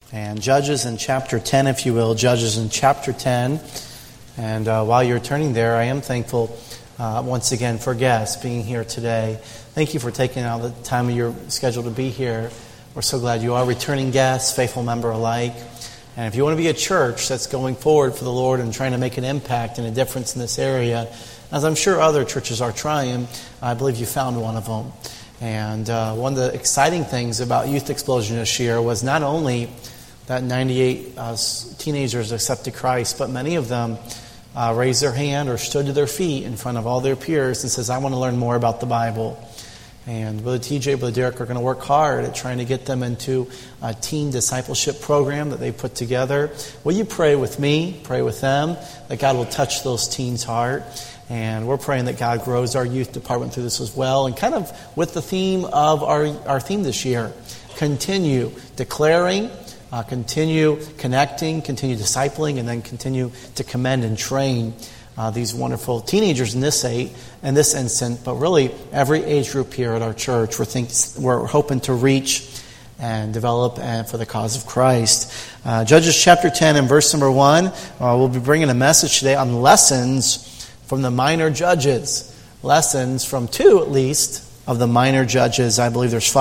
And Judges in chapter 10, if you will. Judges in chapter 10. And while you're turning there, I am thankful once again for guests being here today. Thank you for taking out the time of your schedule to be here. We're so glad you are returning guests, faithful member alike. And if you want to be a church that's going forward for the Lord and trying to make an impact and a difference in this area, as I'm sure other churches are trying, I believe you found one of them. And one of the exciting things about Youth Explosion this year was not only that 98 teenagers accepted Christ, but many of them raised their hand or stood to their feet in front of all their peers and says, I want to learn more about the Bible. And Brother TJ, Brother Derek are going to work hard at trying to get them into a teen discipleship program that they put together. Will you pray with me, pray with them, that God will touch those teens' heart? And we're praying that God grows our youth department through this as well. And kind of with the theme of our theme this year, continue declaring, continue connecting, continue discipling, and then continue to commend and train these wonderful teenagers in this instant, but really every age group here at our church. We're hoping to reach and develop for the cause of Christ. Judges chapter 10 and verse number 1. We'll be bringing a message today on lessons from the minor judges. Lessons from 2 at least of the minor judges. I believe there's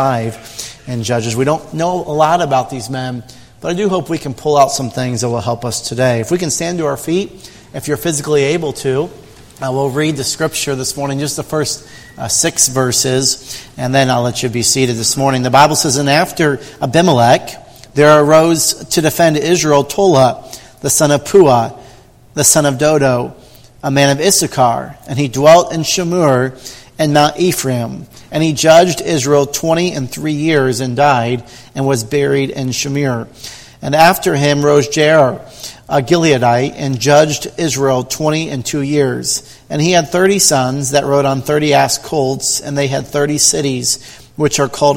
5 in Judges. We don't know a lot about these men, but I do hope we can pull out some things that will help us today. If we can stand to our feet, if you're physically able to, we'll read the scripture this morning, just the first 6 verses, and then I'll let you be seated this morning. The Bible says, and after Abimelech, there arose to defend Israel Tola, the son of Puah, the son of Dodo, a man of Issachar, and he dwelt in Shamur and Mount Ephraim. And he judged Israel 23 years and died, and was buried in Shamir. And after him rose Jair, a Gileadite, and judged Israel 22 years. And he had 30 sons that rode on 30 ass colts, and they had 30 cities, which are called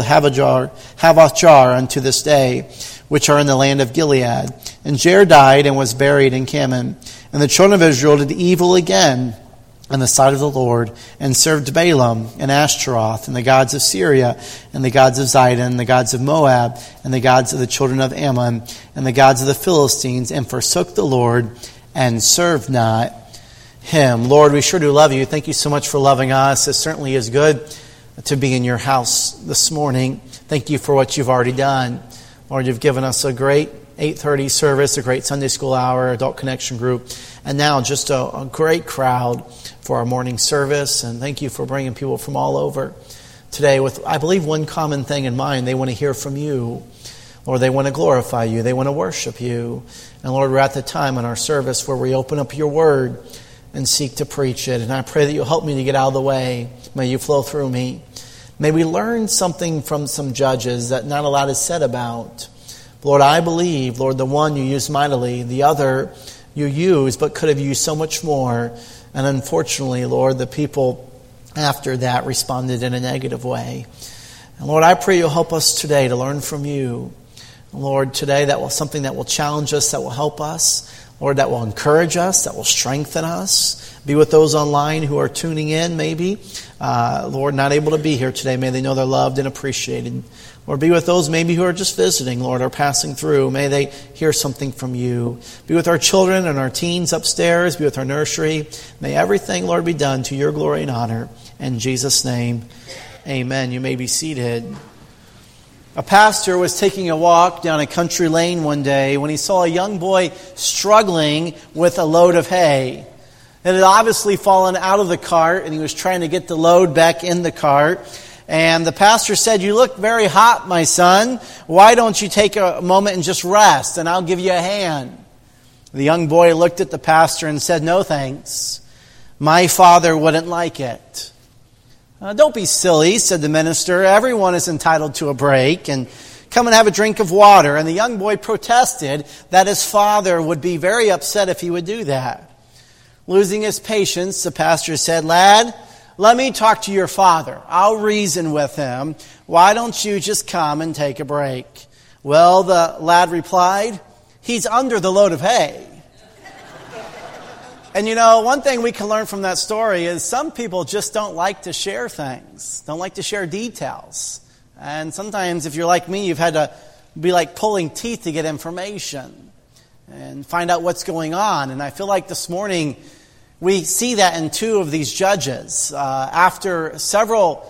Havothjar unto this day, which are in the land of Gilead. And Jair died and was buried in Kaman. And the children of Israel did evil again in the sight of the Lord, and served Balaam and Ashtaroth, and the gods of Syria, and the gods of Zidon, and the gods of Moab, and the gods of the children of Ammon, and the gods of the Philistines, and forsook the Lord, and served not him. Lord, we sure do love you. Thank you so much for loving us. It certainly is good to be in your house this morning. Thank you for what you've already done. Lord, you've given us a great 8:30 service, a great Sunday school hour, adult connection group, and now just a great crowd for our morning service. And thank you for bringing people from all over today with, I believe, one common thing in mind. They want to hear from you. Lord, they want to glorify you. They want to worship you. And Lord, we're at the time in our service where we open up your word and seek to preach it. And I pray that you'll help me to get out of the way. May you flow through me. May we learn something from some judges that not a lot is said about. Lord, I believe, Lord, the one you used mightily, the other you used, but could have used so much more. And unfortunately, Lord, the people after that responded in a negative way. And Lord, I pray you'll help us today to learn from you. Lord, today that will something that will challenge us, that will help us. Lord, that will encourage us, that will strengthen us. Be with those online who are tuning in, maybe. Lord, not able to be here today. May they know they're loved and appreciated. Lord, be with those maybe who are just visiting, Lord, or passing through. May they hear something from you. Be with our children and our teens upstairs. Be with our nursery. May everything, Lord, be done to your glory and honor. In Jesus' name, amen. You may be seated. A pastor was taking a walk down a country lane one day when he saw a young boy struggling with a load of hay. It had obviously fallen out of the cart, and he was trying to get the load back in the cart. And the pastor said, "You look very hot, my son. Why don't you take a moment and just rest, and I'll give you a hand?" The young boy looked at the pastor and said, "No, thanks. My father wouldn't like it." "Don't be silly," said the minister. "Everyone is entitled to a break, and come and have a drink of water." And the young boy protested that his father would be very upset if he would do that. Losing his patience, the pastor said, "Lad, let me talk to your father. I'll reason with him. Why don't you just come and take a break?" "Well," the lad replied, "he's under the load of hay." And you know, one thing we can learn from that story is some people just don't like to share things, don't like to share details. And sometimes if you're like me, you've had to be like pulling teeth to get information and find out what's going on. And I feel like this morning we see that in two of these judges. After several,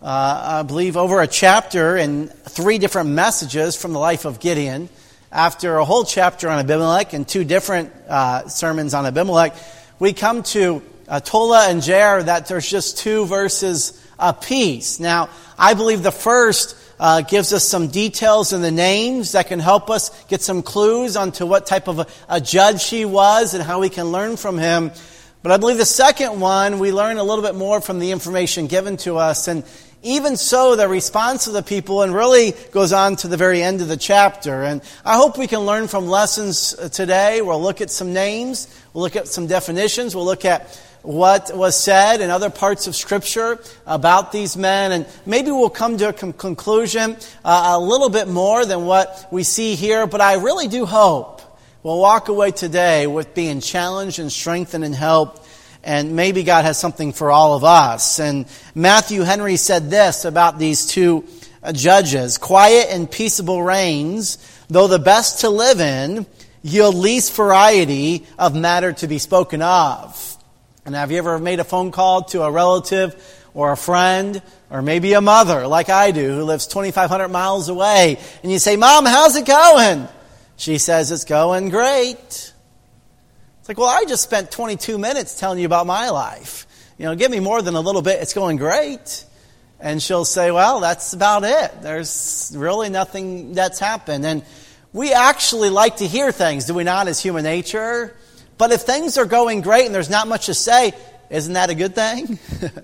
I believe over a chapter and 3 different messages from the life of Gideon, after a whole chapter on Abimelech and 2 different sermons on Abimelech, we come to Tola and Jair, that there's just 2 verses apiece. Now, I believe the first gives us some details in the names that can help us get some clues onto what type of a judge he was and how we can learn from him. But I believe the second one, we learn a little bit more from the information given to us. And even so, the response of the people, and really goes on to the very end of the chapter. And I hope we can learn from lessons today. We'll look at some names. We'll look at some definitions. We'll look at what was said in other parts of Scripture about these men. And maybe we'll come to a conclusion a little bit more than what we see here. But I really do hope we'll walk away today with being challenged and strengthened and helped. And maybe God has something for all of us. And Matthew Henry said this about these 2 judges. Quiet and peaceable reigns, though the best to live in, yield least variety of matter to be spoken of. And have you ever made a phone call to a relative or a friend or maybe a mother like I do who lives 2,500 miles away, and you say, "Mom, how's it going?" She says, "It's going great." It's like, well, I just spent 22 minutes telling you about my life. Give me more than a little bit. It's going great. And she'll say, well, that's about it. There's really nothing that's happened. And we actually like to hear things, do we not, as human nature? But if things are going great and there's not much to say, isn't that a good thing?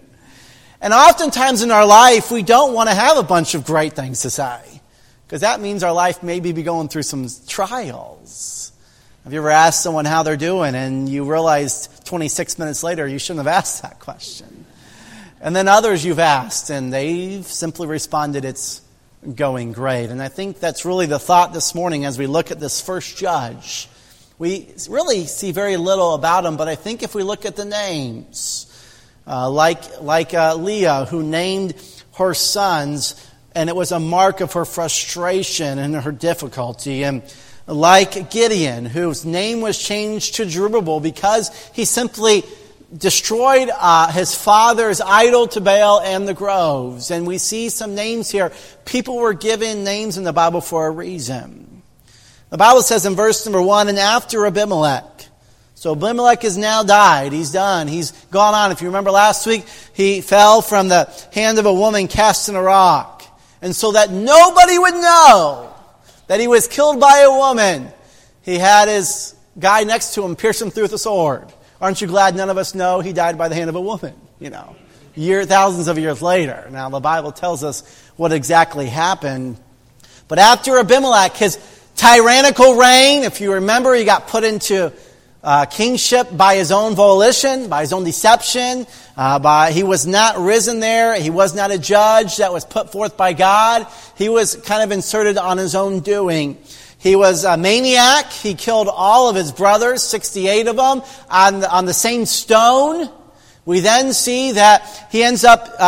And oftentimes in our life, we don't want to have a bunch of great things to say, because that means our life may be going through some trials. Have you ever asked someone how they're doing and you realized 26 minutes later you shouldn't have asked that question? And then others you've asked and they've simply responded, "It's going great." And I think that's really the thought this morning as we look at this first judge. We really see very little about him, but I think if we look at the names, like Leah, who named her sons, and it was a mark of her frustration and her difficulty, and like Gideon, whose name was changed to Jerubbaal because he simply destroyed his father's idol to Baal and the groves. And we see some names here. People were given names in the Bible for a reason. The Bible says in verse number 1, "And after Abimelech." So Abimelech has now died. He's done. He's gone on. If you remember last week, he fell from the hand of a woman cast in a rock. And so that nobody would know that he was killed by a woman, he had his guy next to him pierce him through with a sword. Aren't you glad none of us know he died by the hand of a woman? Thousands of years later. Now the Bible tells us what exactly happened. But after Abimelech, his tyrannical reign, if you remember, he got put into kingship by his own volition, by his own deception. He was not risen there. He was not a judge that was put forth by God. He was kind of inserted on his own doing. He was a maniac. He killed all of his brothers, 68 of them, on the same stone. We then see that he ends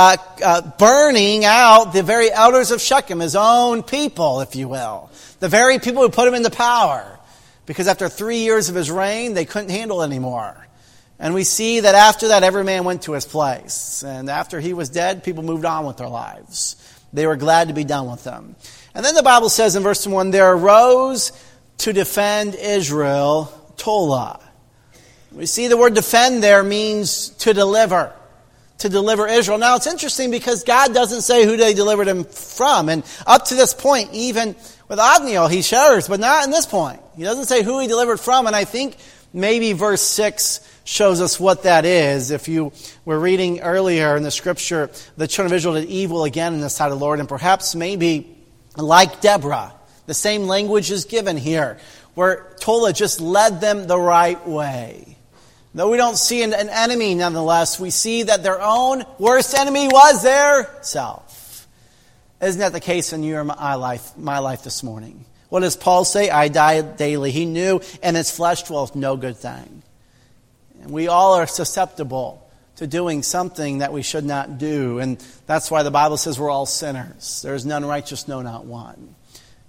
up burning out the very elders of Shechem, his own people, if you will. The very people who put him into power. Because after 3 years of his reign, they couldn't handle it anymore. And we see that after that, every man went to his place. And after he was dead, people moved on with their lives. They were glad to be done with them. And then the Bible says in verse 1, "There arose to defend Israel Tola." We see the word defend there means to deliver Israel. Now it's interesting because God doesn't say who they delivered him from. And up to this point, even with Othniel, he shares, but not in this point. He doesn't say who he delivered from, and I think maybe verse 6 shows us what that is. If you were reading earlier in the Scripture, the children of Israel did evil again in the sight of the Lord, and perhaps maybe like Deborah, the same language is given here, where Tola just led them the right way. Though we don't see an enemy, nonetheless, we see that their own worst enemy was their self. Isn't that the case in your my life this morning? What does Paul say? "I die daily." He knew in his flesh dwelleth no good thing. And we all are susceptible to doing something that we should not do. And that's why the Bible says we're all sinners. There is none righteous, no, not one.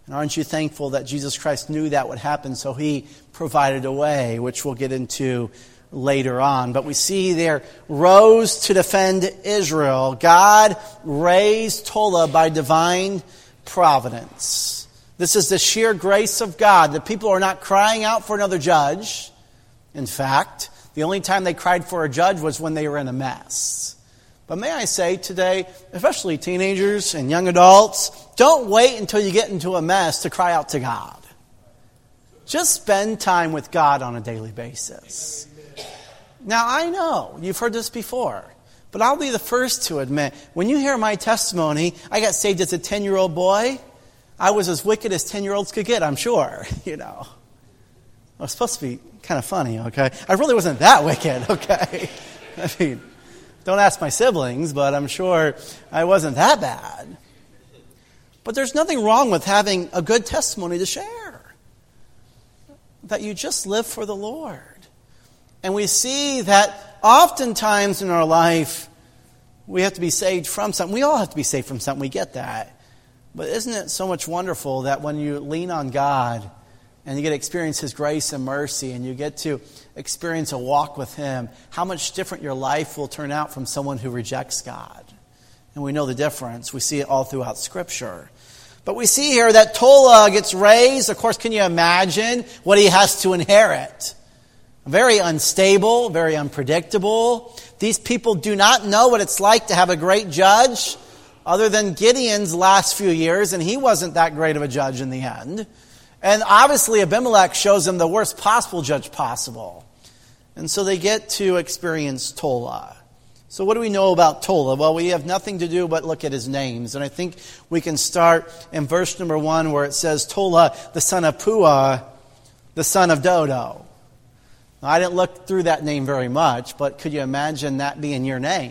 And aren't you thankful that Jesus Christ knew that would happen, so he provided a way, which we'll get into later on. But we see there, rose to defend Israel. God raised Tola by divine providence. This is the sheer grace of God. The people are not crying out for another judge. In fact, the only time they cried for a judge was when they were in a mess. But may I say today, especially teenagers and young adults, don't wait until you get into a mess to cry out to God. Just spend time with God on a daily basis. Now, I know you've heard this before, but I'll be the first to admit, when you hear my testimony, I got saved as a 10-year-old boy. I was as wicked as 10-year-olds could get, I'm sure, It was supposed to be kind of funny, okay? I really wasn't that wicked, okay? I mean, don't ask my siblings, but I'm sure I wasn't that bad. But there's nothing wrong with having a good testimony to share. That you just live for the Lord. And we see that oftentimes in our life, we have to be saved from something. We all have to be saved from something. We get that. But isn't it so much wonderful that when you lean on God and you get to experience His grace and mercy and you get to experience a walk with Him, how much different your life will turn out from someone who rejects God. And we know the difference. We see it all throughout Scripture. But we see here that Tola gets raised. Of course, can you imagine what he has to inherit? Very unstable, very unpredictable. These people do not know what it's like to have a great judge other than Gideon's last few years, and he wasn't that great of a judge in the end. And obviously Abimelech shows them the worst possible judge possible. And so they get to experience Tola. So what do we know about Tola? Well, we have nothing to do but look at his names. And I think we can start in verse number 1 where it says, Tola, the son of Puah, the son of Dodo. Now, I didn't look through that name very much, but could you imagine that being your name?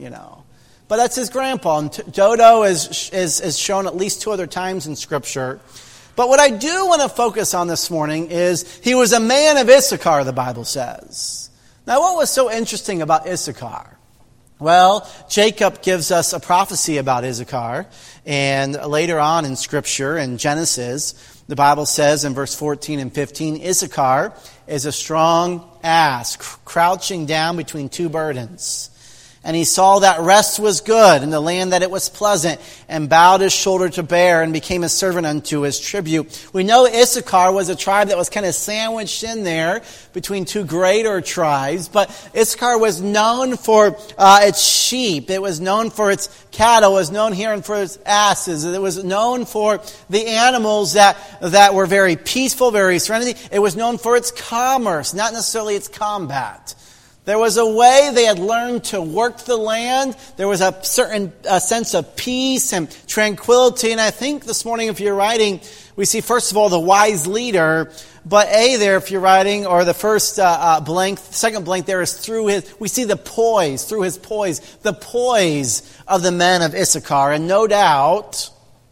But that's his grandpa. And Dodo is shown at least 2 other times in Scripture. But what I do want to focus on this morning is he was a man of Issachar, the Bible says. Now, what was so interesting about Issachar? Well, Jacob gives us a prophecy about Issachar. And later on in Scripture, in Genesis, the Bible says in verse 14 and 15, Issachar is a strong ass, crouching down between 2 burdens. And he saw that rest was good in the land, that it was pleasant, and bowed his shoulder to bear and became a servant unto his tribute. We know Issachar was a tribe that was kind of sandwiched in there between 2 greater tribes. But Issachar was known for its sheep. It was known for its cattle. It was known here for its asses. It was known for the animals that were very peaceful, very serenity. It was known for its commerce, not necessarily its combat. There was a way they had learned to work the land. There was a certain sense of peace and tranquility. And I think this morning, if you're writing, we see first of all the wise leader. But there, if you're writing, or the first blank, second blank there is we see the poise, through his poise, the poise of the men of Issachar. And no doubt,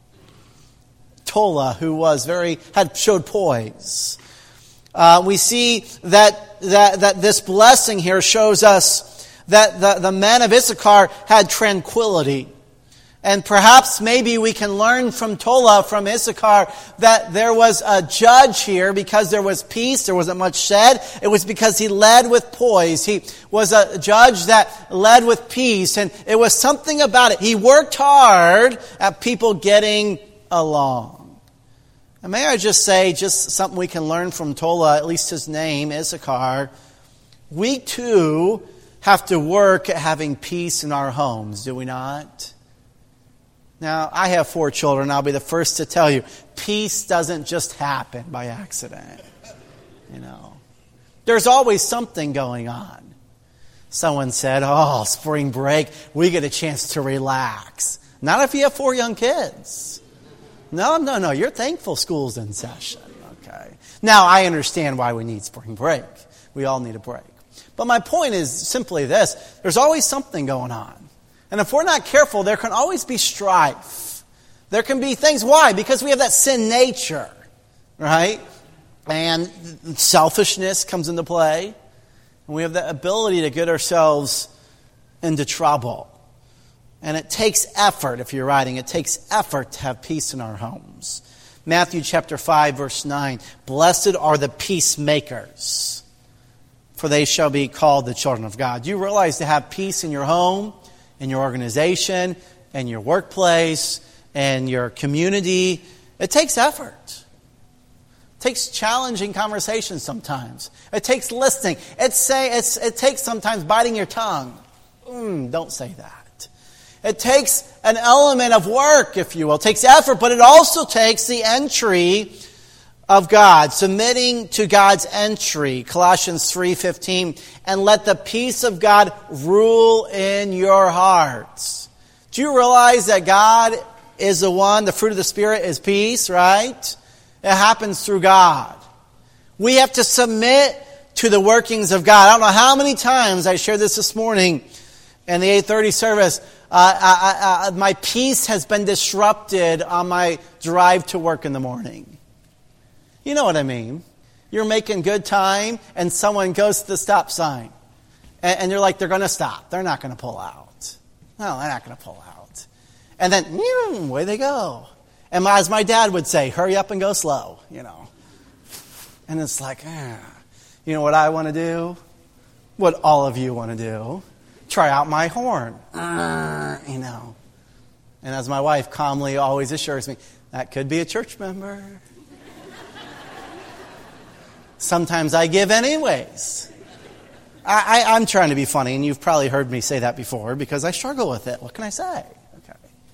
Tola, who showed poise. We see that this blessing here shows us that the men of Issachar had tranquility. And perhaps maybe we can learn from Tola, from Issachar, that there was a judge here because there was peace, there wasn't much said. It was because he led with poise. He was a judge that led with peace, and it was something about it. He worked hard at people getting along. And may I just say, just something we can learn from Tola, at least his name, Issachar. We too have to work at having peace in our homes, do we not? Now, I have 4 children. I'll be the first to tell you, peace doesn't just happen by accident. There's always something going on. Someone said, spring break, we get a chance to relax. Not if you have 4 young kids. No. You're thankful school's in session. Okay. Now, I understand why we need spring break. We all need a break. But my point is simply this. There's always something going on. And if we're not careful, there can always be strife. There can be things. Why? Because we have that sin nature. Right? And selfishness comes into play. And we have the ability to get ourselves into trouble. And it takes effort, if you're writing, it takes effort to have peace in our homes. Matthew chapter 5, verse 9. Blessed are the peacemakers, for they shall be called the children of God. Do you realize to have peace in your home, in your organization, in your workplace, and your community, it takes effort. It takes challenging conversations sometimes. It takes listening. It takes sometimes biting your tongue. Don't say that. It takes an element of work, if you will. It takes effort, but it also takes the entry of God, submitting to God's entry. Colossians 3:15, and let the peace of God rule in your hearts. Do you realize that God is the one, the fruit of the Spirit is peace, right? It happens through God. We have to submit to the workings of God. I don't know how many times I shared this morning in the 8:30 service. My peace has been disrupted on my drive to work in the morning. You know what I mean. You're making good time and someone goes to the stop sign. And you're like, they're going to stop. They're not going to pull out. No, they're not going to pull out. And then, away they go. And as my dad would say, hurry up and go slow, And it's like, you know what I want to do? What all of you want to do? Try out my horn. And as my wife calmly always assures me, that could be a church member. Sometimes I give anyways. I'm trying to be funny, and you've probably heard me say that before because I struggle with it. What can I say? Okay.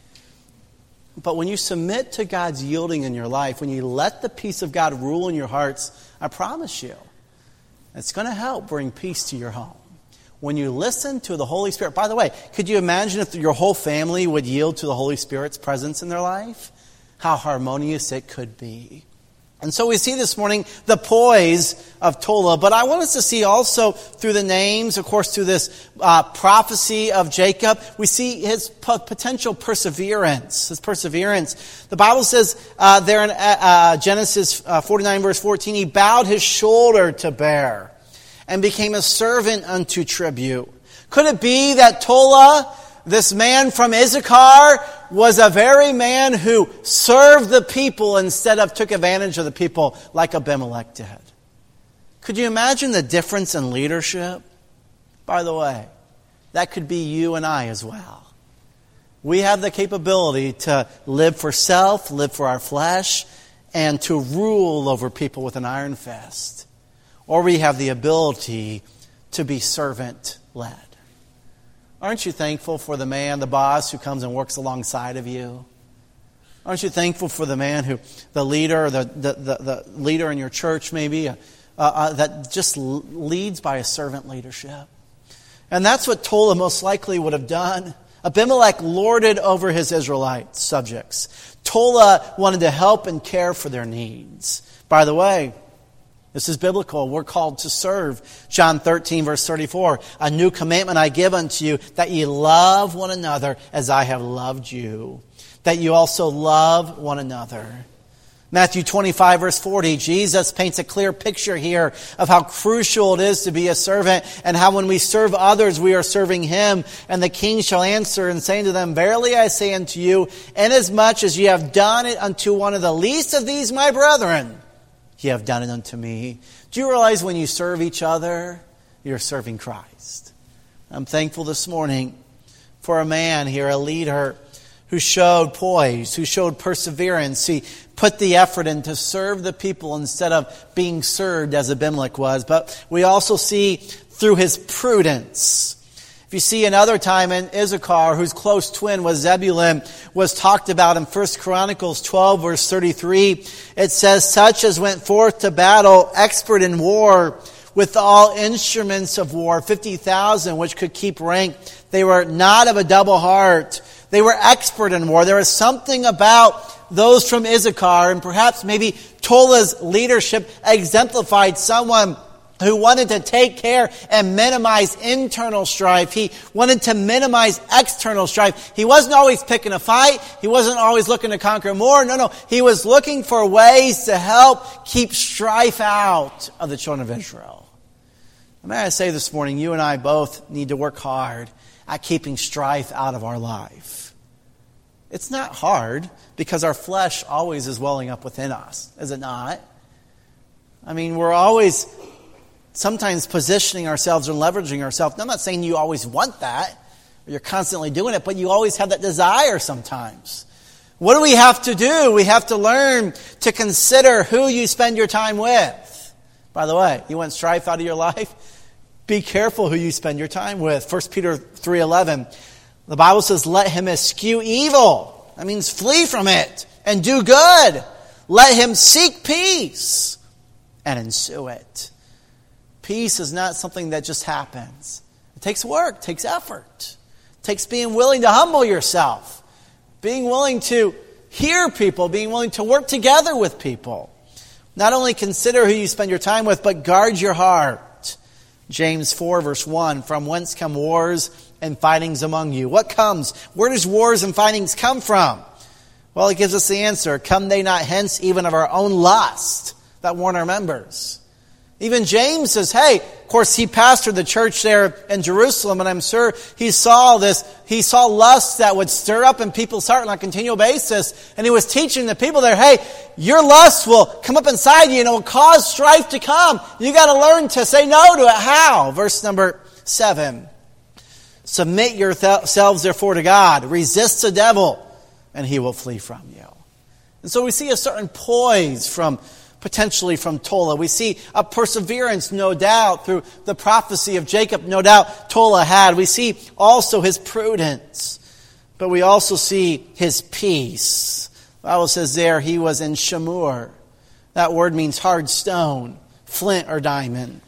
But when you submit to God's yielding in your life, when you let the peace of God rule in your hearts, I promise you, it's going to help bring peace to your home. When you listen to the Holy Spirit. By the way, could you imagine if your whole family would yield to the Holy Spirit's presence in their life? How harmonious it could be. And so we see this morning the poise of Tola. But I want us to see also through the names, of course, through this prophecy of Jacob, we see his potential perseverance. His perseverance. The Bible says there in Genesis 49 verse 14, he bowed his shoulder to bear and became a servant unto tribute. Could it be that Tola, this man from Issachar, was a very man who served the people instead of took advantage of the people like Abimelech did? Could you imagine the difference in leadership? By the way, that could be you and I as well. We have the capability to live for self, live for our flesh, and to rule over people with an iron fist. Or we have the ability to be servant-led. Aren't you thankful for the man, the boss, who comes and works alongside of you? Aren't you thankful for the man the leader, the leader in your church maybe, that just leads by a servant leadership? And that's what Tola most likely would have done. Abimelech lorded over his Israelite subjects. Tola wanted to help and care for their needs. By the way, this is biblical. We're called to serve. John 13, verse 34. A new commandment I give unto you, that ye love one another as I have loved you. That you also love one another. Matthew 25, verse 40. Jesus paints a clear picture here of how crucial it is to be a servant, and how when we serve others, we are serving Him. And the king shall answer and say unto them, Verily I say unto you, inasmuch as ye have done it unto one of the least of these my brethren, ye have done it unto me. Do you realize when you serve each other, you're serving Christ? I'm thankful this morning for a man here, a leader, who showed poise, who showed perseverance. He put the effort in to serve the people instead of being served as Abimelech was. But we also see through his prudence. If you see another time in Issachar, whose close twin was Zebulun, was talked about in 1 Chronicles 12, verse 33. It says, Such as went forth to battle, expert in war, with all instruments of war, 50,000, which could keep rank. They were not of a double heart. They were expert in war. There was something about those from Issachar, and perhaps maybe Tola's leadership exemplified someone who wanted to take care and minimize internal strife. He wanted to minimize external strife. He wasn't always picking a fight. He wasn't always looking to conquer more. No. He was looking for ways to help keep strife out of the children of Israel. May I say this morning, you and I both need to work hard at keeping strife out of our life. It's not hard because our flesh always is welling up within us, is it not? I mean, we're always sometimes positioning ourselves or leveraging ourselves. Now, I'm not saying you always want that, or you're constantly doing it, but you always have that desire sometimes. What do we have to do? We have to learn to consider who you spend your time with. By the way, you want strife out of your life? Be careful who you spend your time with. 1 Peter 3:11, the Bible says, let him eschew evil. That means flee from it and do good. Let him seek peace and ensue it. Peace is not something that just happens. It takes work, takes effort. It takes being willing to humble yourself, being willing to hear people, being willing to work together with people. Not only consider who you spend your time with, but guard your heart. James 4 verse 1, from whence come wars and fightings among you? What comes? Where does wars and fightings come from? Well, it gives us the answer. Come they not hence even of our own lust that warn our members? Even James says, hey, of course he pastored the church there in Jerusalem, and I'm sure he saw this. He saw lust that would stir up in people's heart on a continual basis. And he was teaching the people there, hey, your lust will come up inside you and it will cause strife to come. You got to learn to say no to it. How? Verse number 7. Submit yourselves therefore to God. Resist the devil and he will flee from you. And so we see a certain poise potentially from Tola. We see a perseverance, no doubt, through the prophecy of Jacob, no doubt Tola had. We see also his prudence, but we also see his peace. The Bible says there he was in Shamur. That word means hard stone, flint or diamond.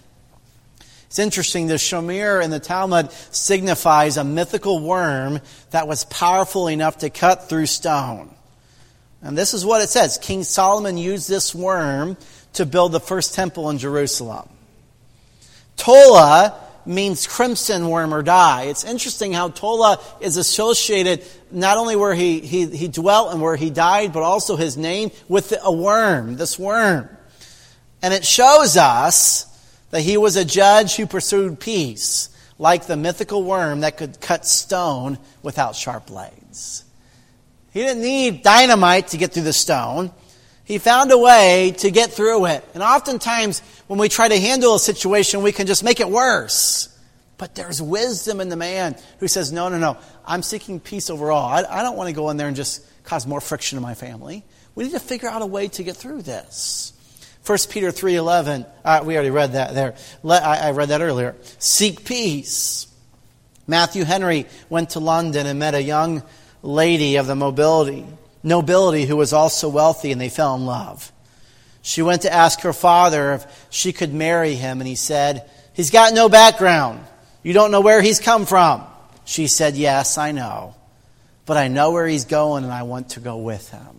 It's interesting, the Shamir in the Talmud signifies a mythical worm that was powerful enough to cut through stone. And this is what it says. King Solomon used this worm to build the first temple in Jerusalem. Tola means crimson worm or dye. It's interesting how Tola is associated not only where he dwelt and where he died, but also his name with a worm, this worm. And it shows us that he was a judge who pursued peace, like the mythical worm that could cut stone without sharp blades. He didn't need dynamite to get through the stone. He found a way to get through it. And oftentimes, when we try to handle a situation, we can just make it worse. But there's wisdom in the man who says, no, I'm seeking peace overall. I don't want to go in there and just cause more friction in my family. We need to figure out a way to get through this. 1 Peter 3:11, we already read that there. I read that earlier. Seek peace. Matthew Henry went to London and met a young lady of the nobility who was also wealthy, and they fell in love. She went to ask her father if she could marry him, and he said, he's got no background. You don't know where he's come from. She said, yes, I know. But I know where he's going, and I want to go with him.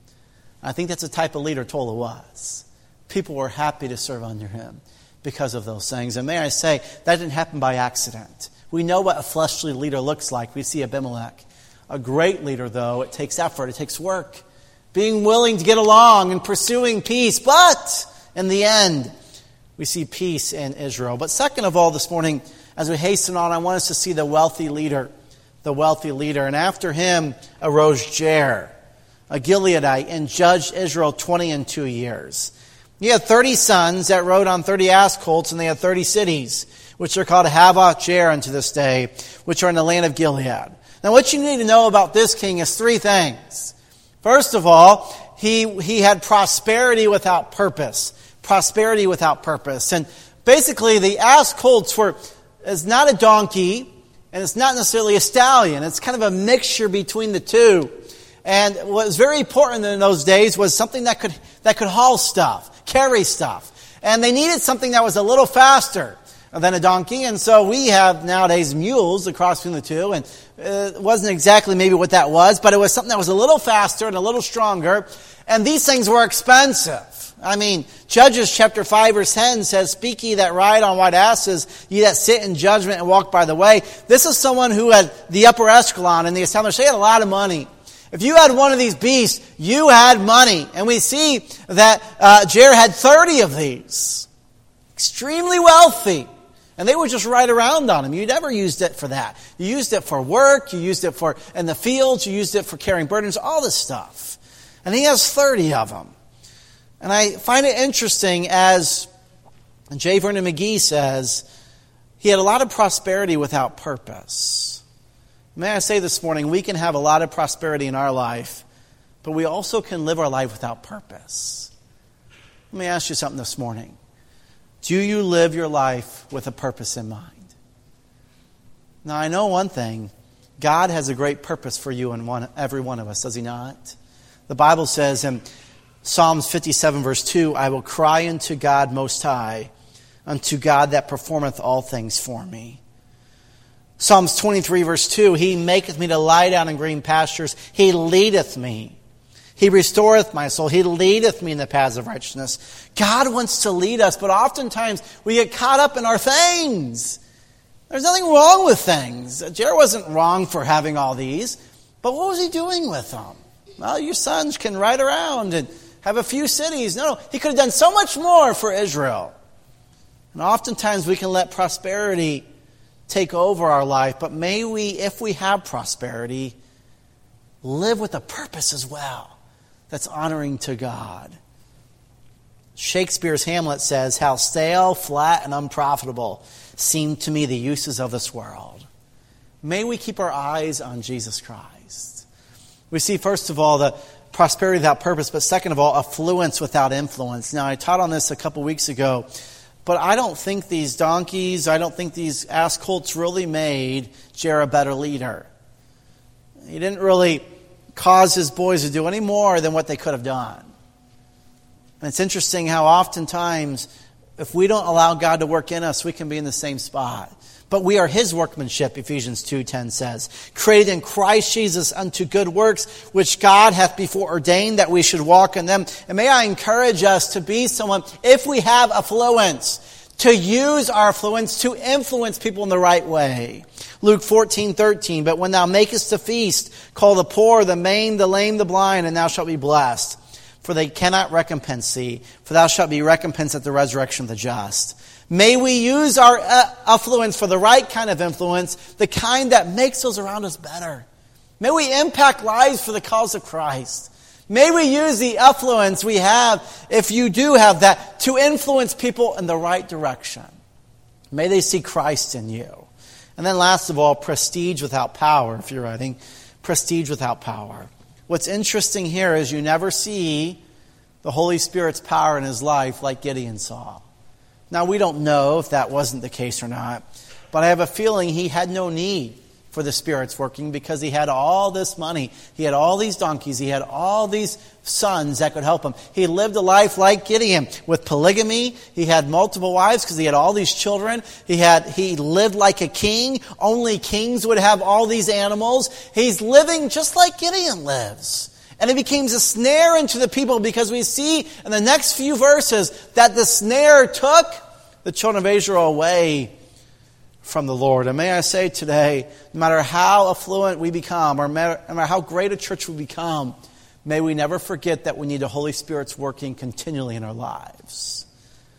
I think that's the type of leader Tola was. People were happy to serve under him because of those things. And may I say, that didn't happen by accident. We know what a fleshly leader looks like. We see Abimelech. A great leader, though, it takes effort, it takes work. Being willing to get along and pursuing peace. But in the end, we see peace in Israel. But second of all, this morning, as we hasten on, I want us to see the wealthy leader. The wealthy leader. And after him arose Jair, a Gileadite, and judged Israel 22 years. He had 30 sons that rode on 30 ass colts, and they had 30 cities, which are called Havoth Jair unto this day, which are in the land of Gilead. Now, what you need to know about this king is three things. First of all, he had prosperity without purpose. Prosperity without purpose. And basically, the ass colts is not a donkey, and it's not necessarily a stallion. It's kind of a mixture between the two. And what was very important in those days was something that could haul stuff, carry stuff. And they needed something that was a little faster than a donkey. And so we have nowadays mules, the cross between the two. And it wasn't exactly maybe what that was, but it was something that was a little faster and a little stronger. And these things were expensive. I mean, Judges chapter 5 verse 10 says, speak ye that ride on white asses, ye that sit in judgment and walk by the way. This is someone who had the upper echelon and the established. They had a lot of money. If you had one of these beasts, you had money. And we see that Jair had 30 of these. Extremely wealthy. And they would just ride around on him. You never used it for that. You used it for work. You used it for in the fields. You used it for carrying burdens, all this stuff. And he has 30 of them. And I find it interesting, as J. Vernon McGee says, he had a lot of prosperity without purpose. May I say this morning, we can have a lot of prosperity in our life, but we also can live our life without purpose. Let me ask you something this morning. Do you live your life with a purpose in mind? Now, I know one thing. God has a great purpose for you and every one of us, does he not? The Bible says in Psalms 57, verse 2, I will cry unto God Most High, unto God that performeth all things for me. Psalms 23, verse 2, He maketh me to lie down in green pastures. He leadeth me. He restoreth my soul. He leadeth me in the paths of righteousness. God wants to lead us, but oftentimes we get caught up in our things. There's nothing wrong with things. Jared wasn't wrong for having all these, but what was he doing with them? Well, your sons can ride around and have a few cities. No, he could have done so much more for Israel. And oftentimes we can let prosperity take over our life, but may we, if we have prosperity, live with a purpose as well that's honoring to God. Shakespeare's Hamlet says, how stale, flat, and unprofitable seem to me the uses of this world. May we keep our eyes on Jesus Christ. We see, first of all, the prosperity without purpose, but second of all, affluence without influence. Now, I taught on this a couple weeks ago, but I don't think these donkeys, I don't think these ass colts really made Jared a better leader. He didn't really cause his boys to do any more than what they could have done. And it's interesting how oftentimes, if we don't allow God to work in us, we can be in the same spot. But we are His workmanship, Ephesians 2:10 says, created in Christ Jesus unto good works, which God hath before ordained that we should walk in them. And may I encourage us to be someone, if we have affluence, to use our affluence to influence people in the right way. Luke 14:13, but when thou makest a feast, call the poor, the maimed, the lame, the blind, and thou shalt be blessed. For they cannot recompense thee, for thou shalt be recompensed at the resurrection of the just. May we use our affluence for the right kind of influence, the kind that makes those around us better. May we impact lives for the cause of Christ. May we use the affluence we have, if you do have that, to influence people in the right direction. May they see Christ in you. And then last of all, prestige without power, if you're writing. Prestige without power. What's interesting here is you never see the Holy Spirit's power in his life like Gideon saw. Now, we don't know if that wasn't the case or not, but I have a feeling he had no need for the Spirit's working because he had all this money. He had all these donkeys. He had all these sons that could help him. He lived a life like Gideon with polygamy. He had multiple wives because he had all these children. He lived like a king. Only kings would have all these animals. He's living just like Gideon lives. And it became a snare into the people because we see in the next few verses that the snare took the children of Israel away from the Lord. And may I say today, no matter how affluent we become, or no matter how great a church we become, may we never forget that we need the Holy Spirit's working continually in our lives.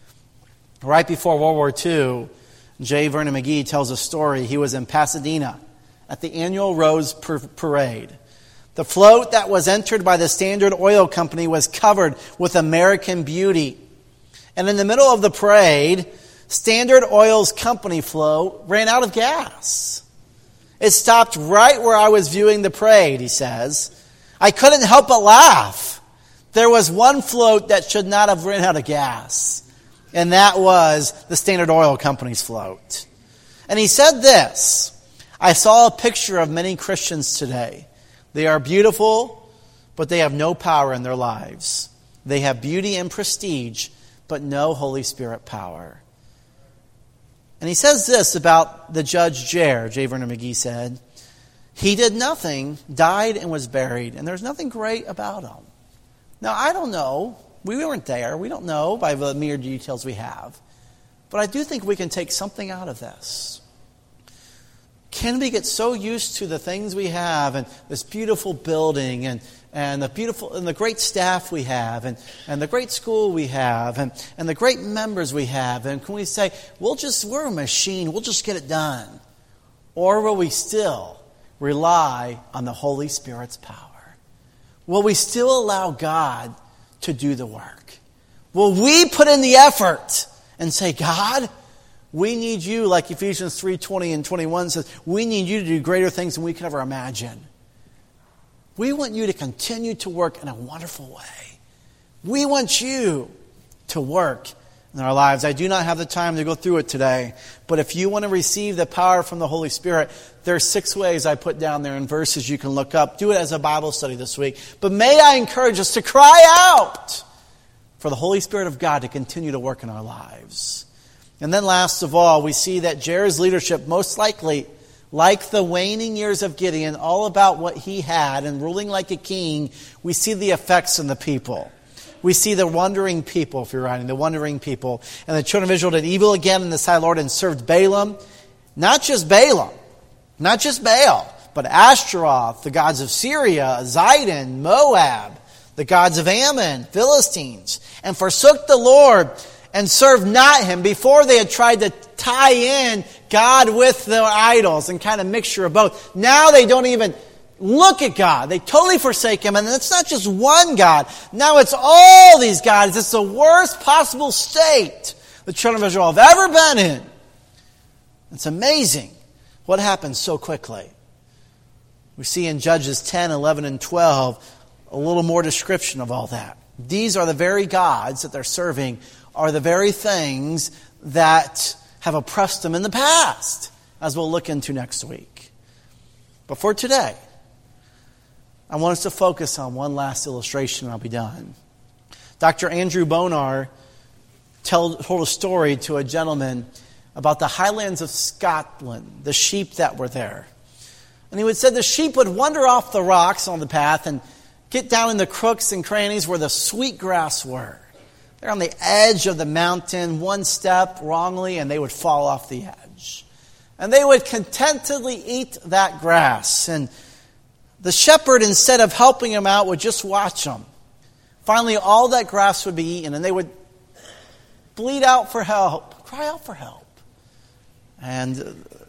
Right before World War II, J. Vernon McGee tells a story. He was in Pasadena at the annual Rose Parade. The float that was entered by the Standard Oil Company was covered with American Beauty. And in the middle of the parade, Standard Oil's company float ran out of gas. It stopped right where I was viewing the parade, he says. I couldn't help but laugh. There was one float that should not have run out of gas, and that was the Standard Oil Company's float. And he said this, I saw a picture of many Christians today. They are beautiful, but they have no power in their lives. They have beauty and prestige, but no Holy Spirit power. And he says this about the judge Jared, J. Vernon McGee said, he did nothing, died and was buried, and there's nothing great about him. Now, I don't know. We weren't there. We don't know by the mere details we have. But I do think we can take something out of this. Can we get so used to the things we have and this beautiful building and and the beautiful and the great staff we have, and the great school we have, and the great members we have? And can we say, we're a machine, we'll just get it done? Or will we still rely on the Holy Spirit's power? Will we still allow God to do the work? Will we put in the effort and say, God, we need you, like Ephesians 3:20 and 21 says, we need you to do greater things than we could ever imagine. We want you to continue to work in a wonderful way. We want you to work in our lives. I do not have the time to go through it today, but if you want to receive the power from the Holy Spirit, there are 6 ways I put down there in verses you can look up. Do it as a Bible study this week. But may I encourage us to cry out for the Holy Spirit of God to continue to work in our lives. And then last of all, we see that Jair's leadership, most likely, like the waning years of Gideon, all about what he had and ruling like a king, we see the effects in the people. We see the wandering people, if you're writing, the wandering people. And the children of Israel did evil again in the sight of the Lord and served Balaam. Not just Balaam, not just Baal, but Ashtaroth, the gods of Syria, Zidon, Moab, the gods of Ammon, Philistines, and forsook the Lord and served not him. Before they had tried to tie in God with their idols and kind of mixture of both. Now they don't even look at God. They totally forsake him. And it's not just one God. Now it's all these gods. It's the worst possible state the children of Israel have ever been in. It's amazing what happens so quickly. We see in Judges 10, 11, and 12 a little more description of all that. These are the very gods that they're serving, are the very things that have oppressed them in the past, as we'll look into next week. But for today, I want us to focus on one last illustration and I'll be done. Dr. Andrew Bonar told a story to a gentleman about the highlands of Scotland, the sheep that were there. And he would say the sheep would wander off the rocks on the path and get down in the crooks and crannies where the sweet grass were. They're on the edge of the mountain, one step wrongly, and they would fall off the edge. And they would contentedly eat that grass. And the shepherd, instead of helping them out, would just watch them. Finally, all that grass would be eaten, and they would bleed out for help, cry out for help. And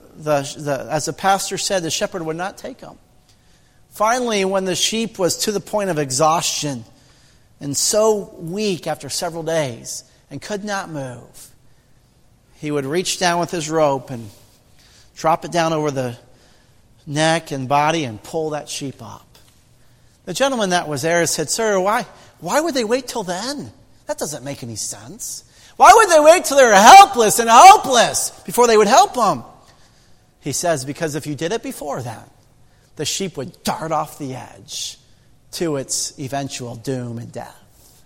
as the pastor said, the shepherd would not take them. Finally, when the sheep was to the point of exhaustion and so weak after several days and could not move, he would reach down with his rope and drop it down over the neck and body and pull that sheep up. The gentleman that was there said, "Sir, why would they wait till then? That doesn't make any sense. Why would they wait till they were helpless and hopeless before they would help them?" He says, "Because if you did it before that, the sheep would dart off the edge to its eventual doom and death."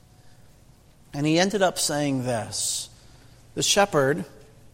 And he ended up saying this: the shepherd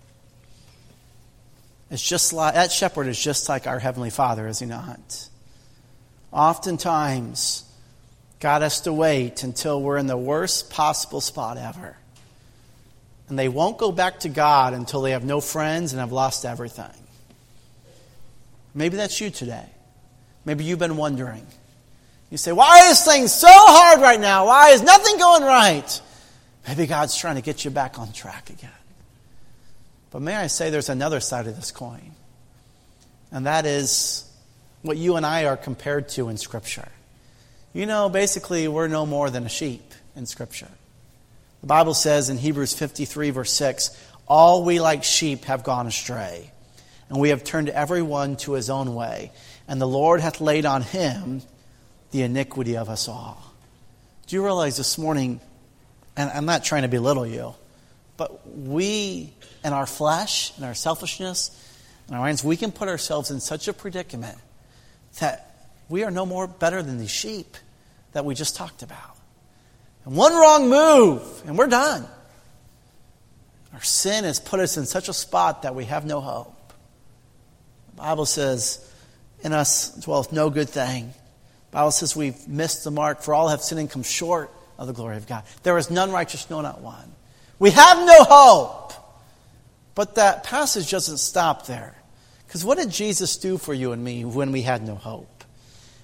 is just like that shepherd is just like our Heavenly Father, is he not? Oftentimes, God has to wait until we're in the worst possible spot ever. And they won't go back to God until they have no friends and have lost everything. Maybe that's you today. Maybe you've been wondering. You say, "Why is things so hard right now? Why is nothing going right?" Maybe God's trying to get you back on track again. But may I say there's another side of this coin. And that is what you and I are compared to in Scripture. You know, basically, we're no more than a sheep in Scripture. The Bible says in Hebrews 53, verse 6, "All we like sheep have gone astray, and we have turned every one to his own way. And the Lord hath laid on him the iniquity of us all." Do you realize this morning, and I'm not trying to belittle you, but we, in our flesh, in our selfishness, in our minds, we can put ourselves in such a predicament that we are no more better than these sheep that we just talked about. And one wrong move, and we're done. Our sin has put us in such a spot that we have no hope. The Bible says, "In us dwelleth no good thing." The Bible says we've missed the mark, for all have sinned and come short of the glory of God. There is none righteous, no, not one. We have no hope. But that passage doesn't stop there. Because what did Jesus do for you and me when we had no hope?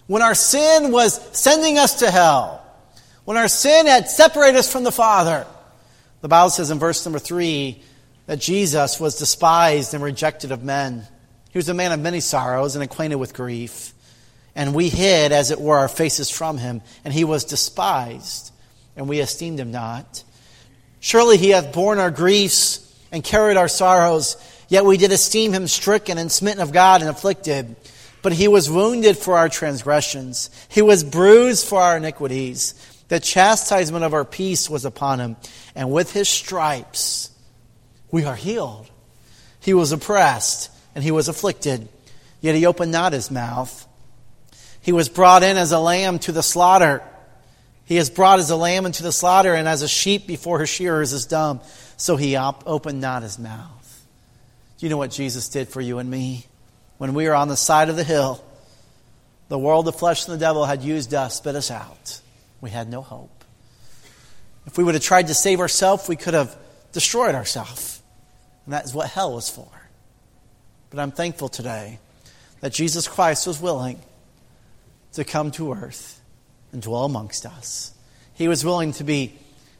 when our sin was sending us to hell, when our sin had separated us from the Father, the Bible says in verse number 3 that Jesus was despised and rejected of men. He was a man of many sorrows and acquainted with grief. And we hid, as it were, our faces from him. And he was despised, and we esteemed him not. Surely he hath borne our griefs and carried our sorrows. Yet we did esteem him stricken and smitten of God and afflicted. But he was wounded for our transgressions. He was bruised for our iniquities. The chastisement of our peace was upon him. And with his stripes we are healed. He was oppressed and he was afflicted, yet he opened not his mouth. He was brought in as a lamb to the slaughter. He is brought as a lamb into the slaughter, and as a sheep before her shearers is dumb, so he opened not his mouth. Do you know what Jesus did for you and me? When we were on the side of the hill, the world, the flesh, and the devil had used us, spit us out. We had no hope. If we would have tried to save ourselves, we could have destroyed ourselves. And that is what hell was for. But I'm thankful today that Jesus Christ was willing to come to earth and dwell amongst us. He was willing to be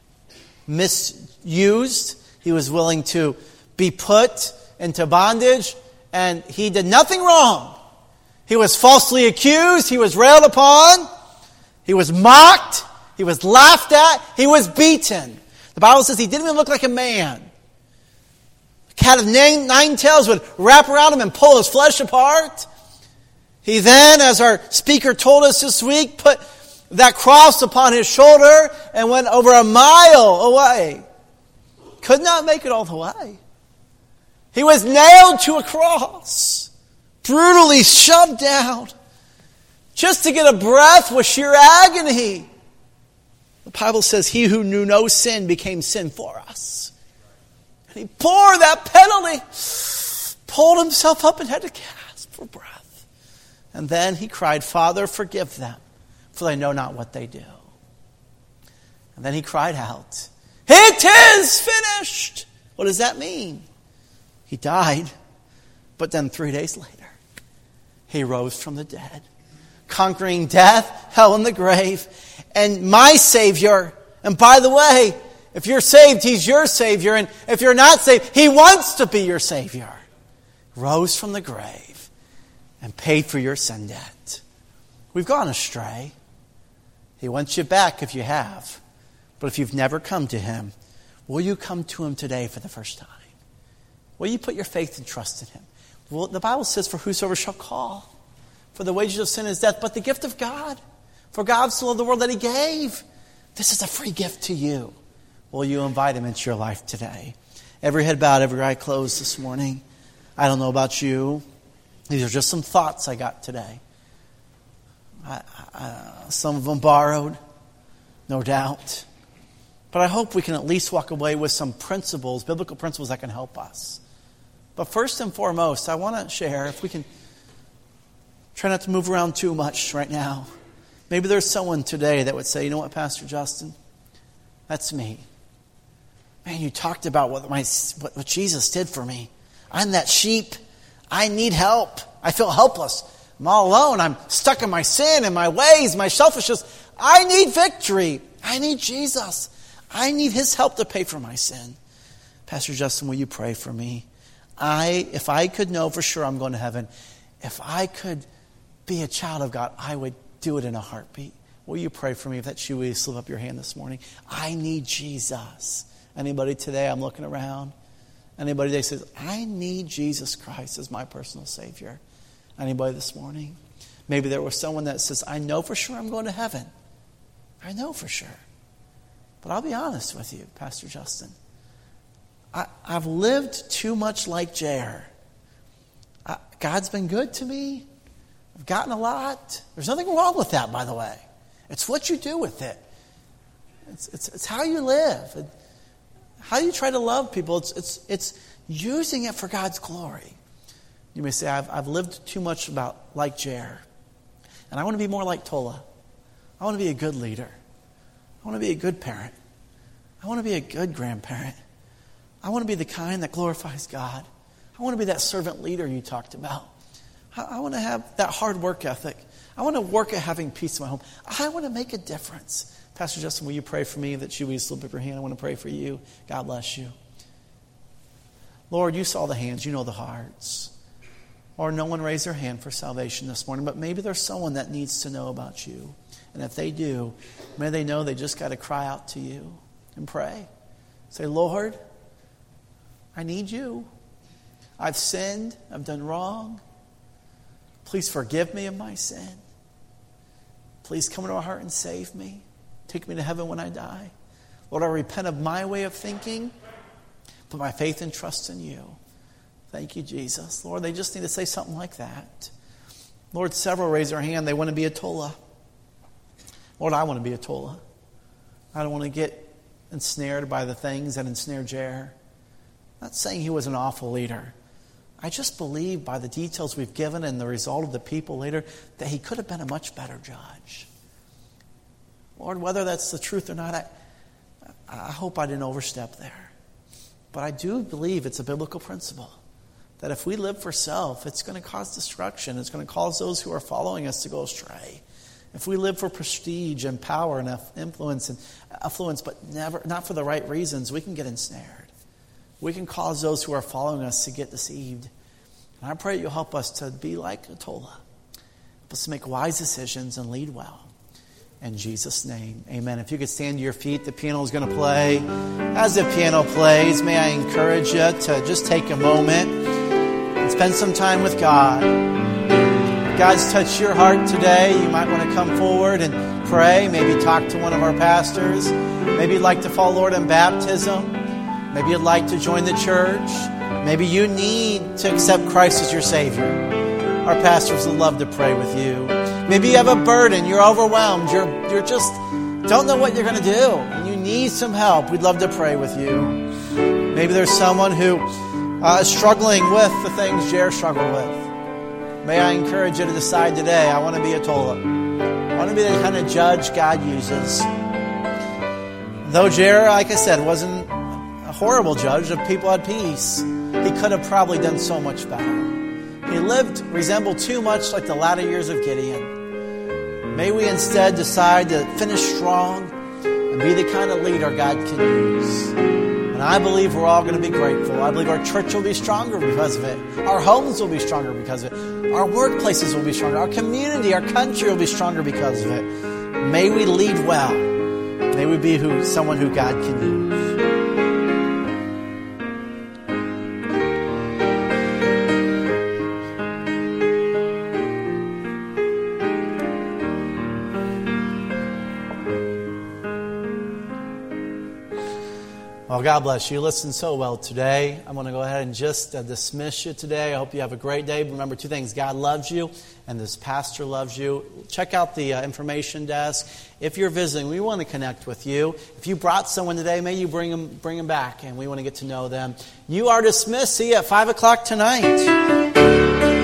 misused. He was willing to be put into bondage. And he did nothing wrong. He was falsely accused. He was railed upon. He was mocked. He was laughed at. He was beaten. The Bible says he didn't even look like a man. A cat of nine tails would wrap around him and pull his flesh apart. He then, as our speaker told us this week, put that cross upon his shoulder and went over a mile away. Could not make it all the way. He was nailed to a cross, brutally shoved down, just to get a breath with sheer agony. The Bible says he who knew no sin became sin for us. And he bore that penalty, pulled himself up and had to gasp for breath. And then he cried, Father, forgive them, for they know not what they do. And then he cried out, it is finished. What does that mean? He died, but then 3 days later, he rose from the dead, conquering death, hell, and the grave. And my Savior, and by the way, if you're saved, he's your Savior. And if you're not saved, he wants to be your Savior. Rose from the grave and paid for your sin debt. We've gone astray. He wants you back if you have. But if you've never come to him, will you come to him today for the first time? Will you put your faith and trust in him? Well, the Bible says, for whosoever shall call. For the wages of sin is death, but the gift of God. For God so loved the world that he gave. This is a free gift to you. Will you invite him into your life today? Every head bowed, every eye closed this morning. I don't know about you. These are just some thoughts I got today. Some of them borrowed, no doubt. But I hope we can at least walk away with some principles, biblical principles that can help us. But first and foremost, I want to share, if we can try not to move around too much right now. Maybe there's someone today that would say, you know what, Pastor Justin? That's me. Man, you talked about what Jesus did for me. I'm that sheep. I need help. I feel helpless. I'm all alone. I'm stuck in my sin and my ways, my selfishness. I need victory. I need Jesus. I need his help to pay for my sin. Pastor Justin, will you pray for me? If I could know for sure I'm going to heaven, if I could be a child of God, I would do it in a heartbeat. Will you pray for me? If that's you, will you slip up your hand this morning? I need Jesus. Anybody today? I'm looking around. Anybody that says, I need Jesus Christ as my personal Savior? Anybody this morning? Maybe there was someone that says, I know for sure I'm going to heaven. I know for sure. But I'll be honest with you, Pastor Justin. I've lived too much like Jair. God's been good to me. I've gotten a lot. There's nothing wrong with that, by the way. It's what you do with it. It's how you live. How you try to love people. It's using it for God's glory. You may say, I've lived too much like Jair. And I want to be more like Tola. I want to be a good leader. I want to be a good parent. I want to be a good grandparent. I want to be the kind that glorifies God. I want to be that servant leader you talked about. I want to have that hard work ethic. I want to work at having peace in my home. I want to make a difference. Pastor Justin, will you pray for me that you will slip up your hand? I want to pray for you. God bless you. Lord, you saw the hands. You know the hearts. Or no one raised their hand for salvation this morning, but maybe there's someone that needs to know about you. And if they do, may they know they just got to cry out to you and pray. Say, Lord, I need you. I've sinned. I've done wrong. Please forgive me of my sin. Please come into my heart and save me. Take me to heaven when I die. Lord, I repent of my way of thinking. Put my faith and trust in you. Thank you, Jesus. Lord, they just need to say something like that. Lord, several raise their hand. They want to be a Tola. Lord, I want to be a Tola. I don't want to get ensnared by the things that ensnare Jer. I'm not saying he was an awful leader. I just believe by the details we've given and the result of the people later that he could have been a much better judge. Lord, whether that's the truth or not, I hope I didn't overstep there. But I do believe it's a biblical principle that if we live for self, it's going to cause destruction. It's going to cause those who are following us to go astray. If we live for prestige and power and influence and affluence, but not for the right reasons, we can get ensnared. We can cause those who are following us to get deceived. And I pray you'll help us to be like Tola. Help us to make wise decisions and lead well. In Jesus' name, amen. If you could stand to your feet, the piano is going to play. As the piano plays, may I encourage you to just take a moment and spend some time with God. If God's touched your heart today, you might want to come forward and pray. Maybe talk to one of our pastors. Maybe you'd like to follow Lord in baptism. Maybe you'd like to join the church. Maybe you need to accept Christ as your Savior. Our pastors would love to pray with you. Maybe you have a burden. You're overwhelmed. You're just don't know what you're going to do. And you need some help. We'd love to pray with you. Maybe there's someone who is struggling with the things Jer struggled with. May I encourage you to decide today, I want to be a Tola. I want to be the kind of judge God uses. Though Jer, like I said, wasn't a horrible judge of people at peace, he could have probably done so much better. He resembled too much like the latter years of Gideon. May we instead decide to finish strong and be the kind of leader God can use. And I believe we're all going to be grateful. I believe our church will be stronger because of it. Our homes will be stronger because of it. Our workplaces will be stronger. Our community, our country will be stronger because of it. May we lead well. May we be someone who God can use. Well, God bless you. You listened so well today. I'm going to go ahead and just dismiss you today. I hope you have a great day. Remember two things. God loves you, and this pastor loves you. Check out the information desk. If you're visiting, we want to connect with you. If you brought someone today, may you bring them back, and we want to get to know them. You are dismissed. See you at 5 o'clock tonight.